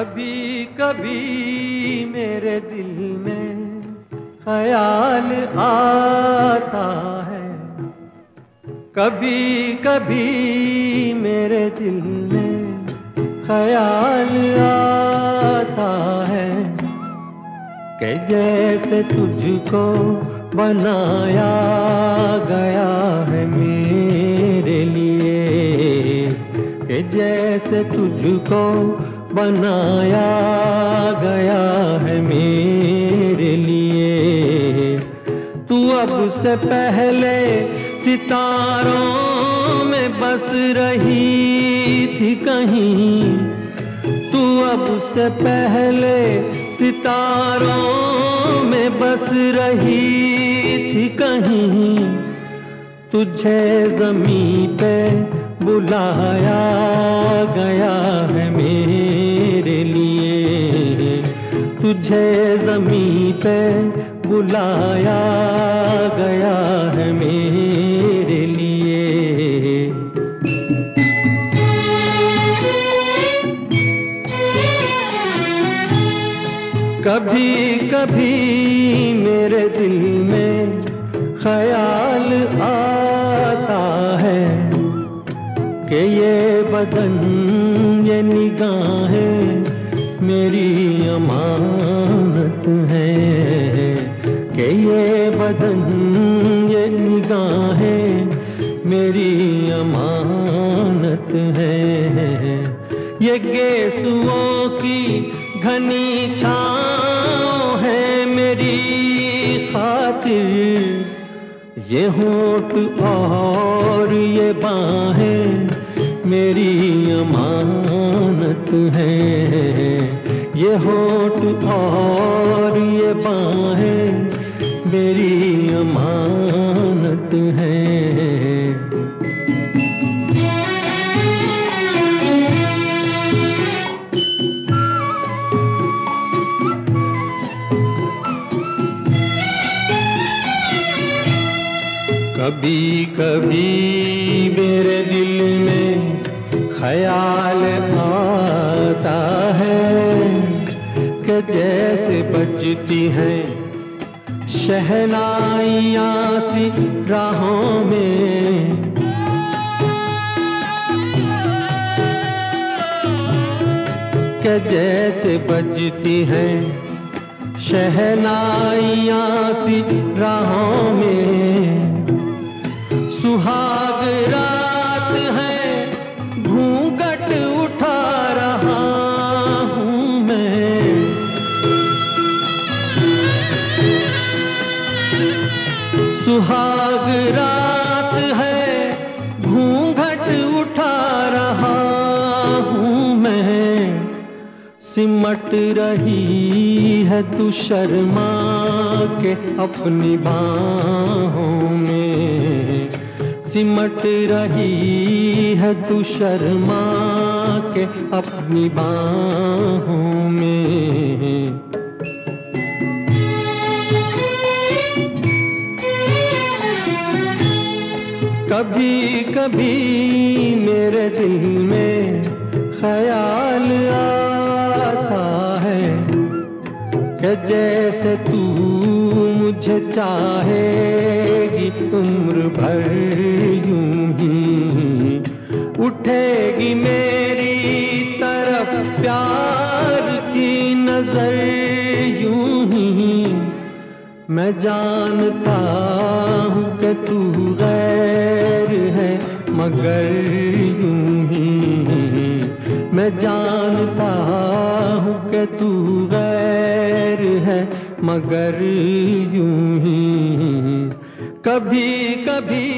कभी कभी मेरे दिल में ख्याल आता है, कभी कभी मेरे दिल में ख्याल आता है कि जैसे तुझको बनाया गया है मेरे लिए, कि जैसे तुझको बनाया गया है मेरे लिए। तू अब से पहले सितारों में बस रही थी कहीं, तू अब से पहले सितारों में बस रही थी कहीं। तुझे ज़मीं पे बुलाया गया है मेरे लिए, तुझे ज़मीं पे बुलाया गया है मेरे लिए। कभी कभी मेरे दिल में ख्याल आता है कि ये बदन ये निगाहें मेरी अमानत है, कि ये बदन ये निगाहें मेरी अमानत है। ये गेसुओं की घनी छाँव है मेरी खातिर, ये होठ और ये बाहें मेरी अमानत है, ये होठ और ये बाहें मेरी अमानत है। कभी कभी मेरे दिल में ख्याल आता है कि जैसे बजती हैं शहनाइयाँ सी राहों में, कि जैसे बजती हैं शहनाइयाँ सी राहों में। सुहाग रात है घूंघट उठा रहा हूँ मैं, सुहाग रात है घूंघट उठा रहा हूँ मैं। सिमट रही है तू शर्मा के अपनी बाहों में, सिमट रही है तू शर्मा के अपनी बाहों में। कभी कभी मेरे दिल में ख्याल आता है कि जैसे तू मुझे चाहेगी उम्र भर यूं ही, उठेगी मेरी तरफ प्यार की नजर यूं ही। मैं जानता हूँ कि तू गैर है मगर यूं ही, मैं जानता हूँ कि तू गैर है मगर यूं ही। कभी कभी